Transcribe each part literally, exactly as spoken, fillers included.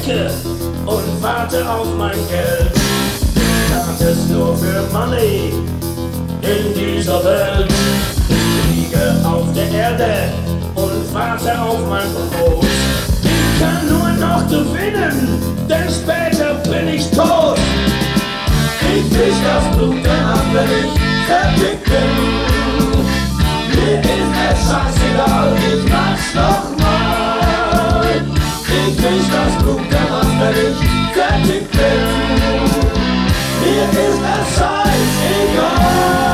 Ecke und warte auf mein Geld. Ich tat es nur für Money in dieser Welt. Ich liege auf der Erde und warte auf mein Brot. Ich kann nur noch gewinnen, denn später bin ich tot. Ich krieg das Blut danach, wenn ich fertig bin. Mir ist es scheißegal, ich mach's nochmal. Ich krieg das Blut danach, wenn ich fertig bin. Mir ist es scheißegal.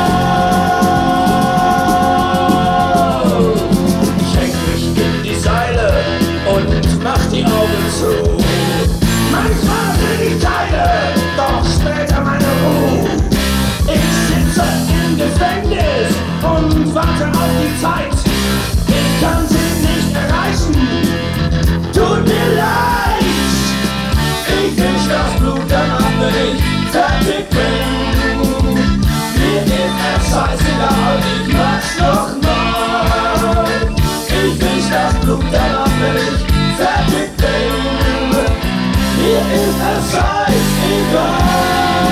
Ich häng mich in die Seile und mach die Augen zu. Manchmal will ich Teile, doch später meine Ruhe. Ich sitze im Gefängnis und warte auf die Zeit. Ich kann sie nicht erreichen, tut mir leid. Ich misch das Blut danach, wenn ich fertig bin. Mir ist es scheißegal, ich mach's nochmal. Ich misch das Blut danach, wenn ich fertig bin. Mir ist es scheißegal.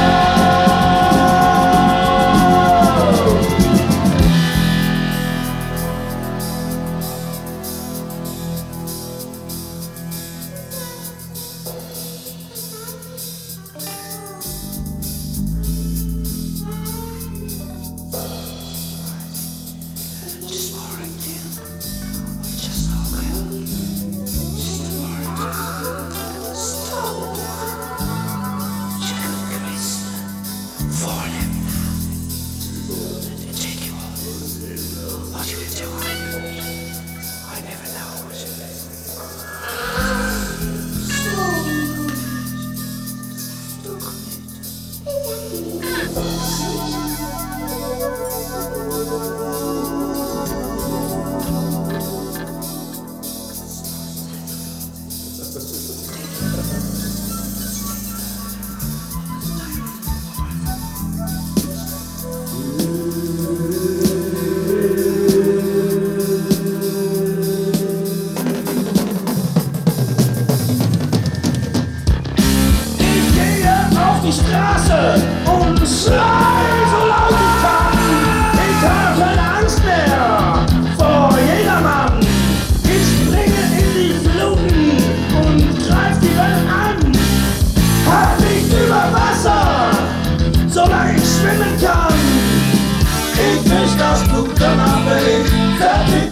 Straße und schrei so laut ich kann. Ich hab keine Angst mehr vor jedermann. Ich springe in die Fluten und greif die Wellen an. Hab mich über Wasser, solange ich schwimmen kann. Ich misch das Blut danach, wenn ich fertig